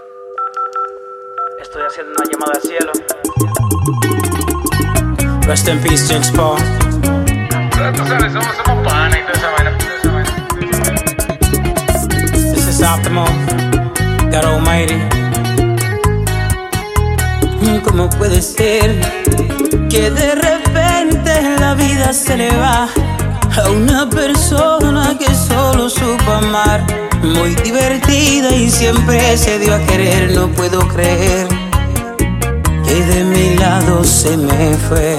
Estoy haciendo una llamada al cielo. Rest in peace, James Paul. Tú sabes, somos panas y toda esa vaina. This is Optimal, God Almighty. ¿Cómo puede ser que de repente la vida se le va a una persona que solo supo amar? Muy divertida y siempre se dio a querer. No puedo creer que de mi lado se me fue.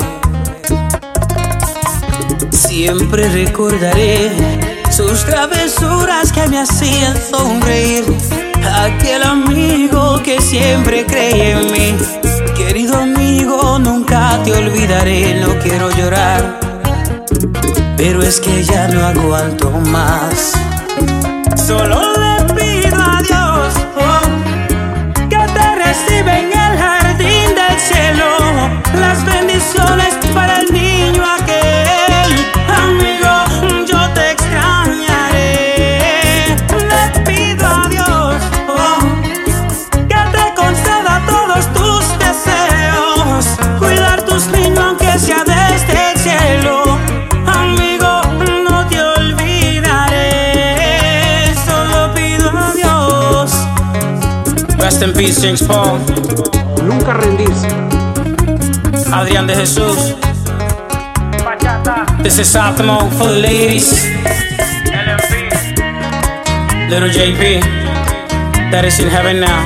Siempre recordaré sus travesuras que me hacían sonreír. Aquel amigo que siempre creía en mí. Querido amigo, nunca te olvidaré. No quiero llorar, pero es que ya no aguanto más. Solo le pido a Dios que te reciba en el jardín del cielo. Las bendiciones para el niño aquel. Amigo, yo te extrañaré. Le pido a Dios que te conceda todos tus deseos. Cuidar tus niños aunque sea desde el cielo. Amigo, no te olvidaré. Solo pido a Dios. Rest in peace, James Paul. Nunca rendirse. Adrián de Jesús. Bachata, This is Optimal for the ladies. LMP, Little JP, that is in heaven now.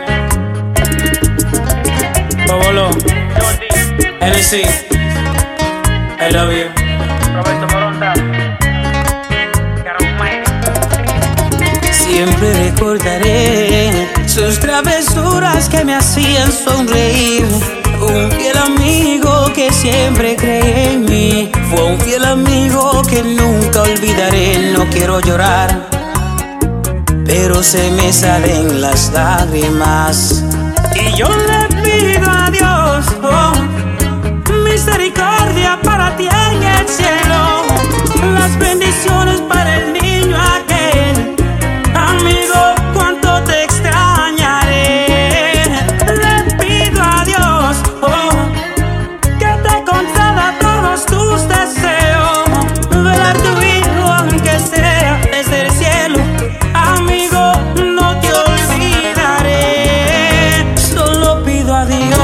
Bobolo, Jordi, NSC, I love you. Roberto Moronta, God Almighty. Siempre recordaré sus travesuras que me hacían sonreír. Un fiel amigo que siempre creí en mí. Fue un fiel amigo que nunca olvidaré. No quiero llorar, pero se me salen las lágrimas. Y yo le pido a Dios misericordia para ti en el cielo. Las bendiciones para el niño aquel. Amigo, cuánto te extrañaré. Le pido a Dios que te conceda todos tus deseos. Ver a tu hijo aunque sea desde el cielo. Amigo, no te olvidaré. Solo pido a Dios.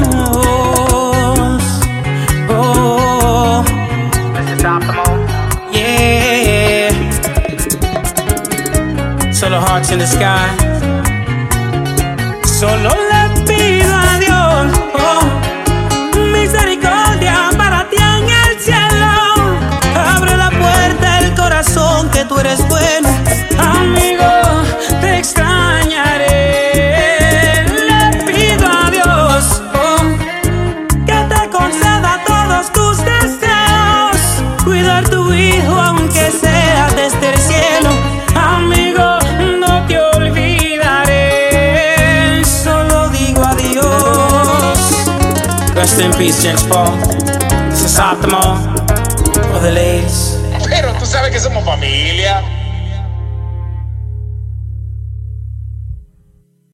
This is Optimal. Yeah. Solo hearts in the sky. Solo le pido a Dios misericordia para ti en el cielo. Abre la puerta del corazón que tú eres bueno. Amigo, te extrañaré. Le pido a Dios que te conceda todos tus deseos. Cuidar tu hijo aunque sea desde el cielo. Amigo, no te olvidaré. Solo digo adiós. Rest in peace, James Paul. This is Optimal for the ladies. Pero tú sabes que somos familia.